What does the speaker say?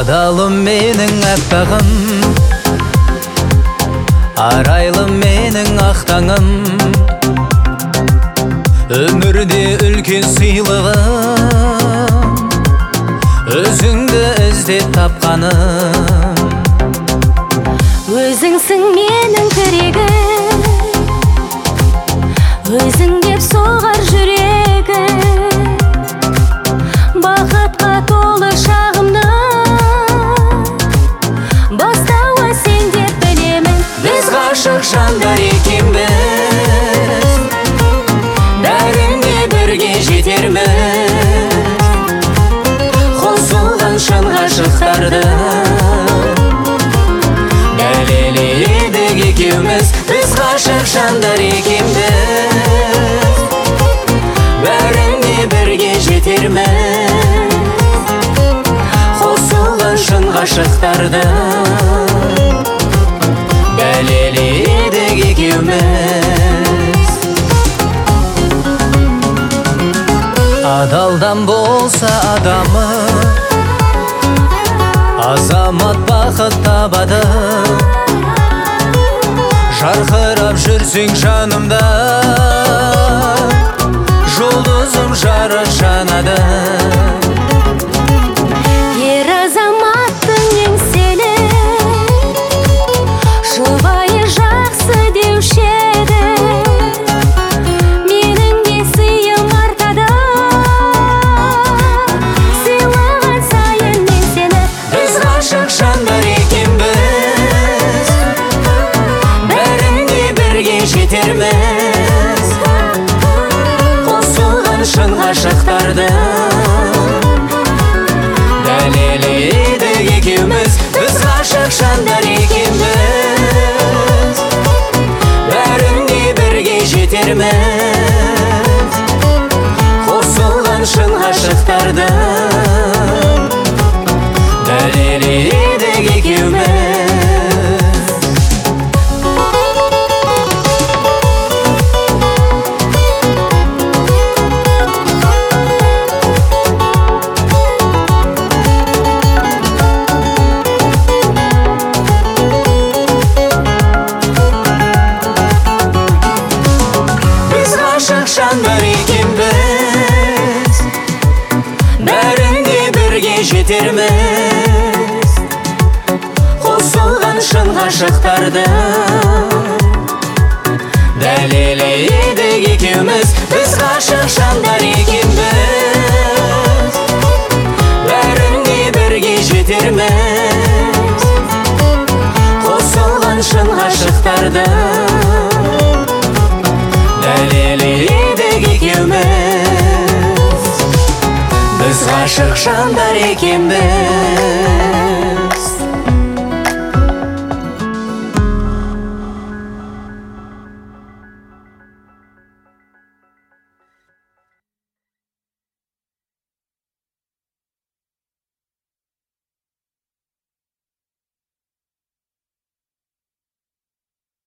Адалым менің әппағым, арайлым менің ақтаңым, өмірде үлкен сыйлығым, өзіңді іздеп тапқаным. Өзіңсің менің тірегім, өзің деп соғар жүрегім, бақытқа толы шағымды бастауы сен деп білемін. Біз ғашық жандар екенбіз, бәріне бірге жетерміз, қосылған шын ғашықтарды дәлелдедік екеуміз. Біз ғашық жандар екенбіз, бәріне бірге жетерміз, қосылған шын ғашықтарды дәлелдедік екеуміз. Адалдан болса адамы, азамат бақыт табады. Жарқырап жүрсең жанымда, жұлдызым жарық жанады. Ер азаматтың еңселі, жұбайы жақсы деуші еді, менің де сыйым артады, сыйлаған сайын мен сені. Біз ғашық жандар екенбіз, бәріне бірге жетерміз, қосылған шын ғашықтарды дәлелдедік екеуміз. Біз ғашық жандар екенбіз, бәріне бірге жетерміз, қосылған шын ғашықтарды дәлелдедік екеуміз. Жандар екенбіз, бәріне бірге жетерміз, қосылған шын ғашықтарды дәлелдедік екеуміз. Біз ғашық жандар екенбіз, бәріне бірге жетерміз, қосылған шын ғашықтарды дәлелдедік екеуміз. Біз ғашық жандар екенбіз.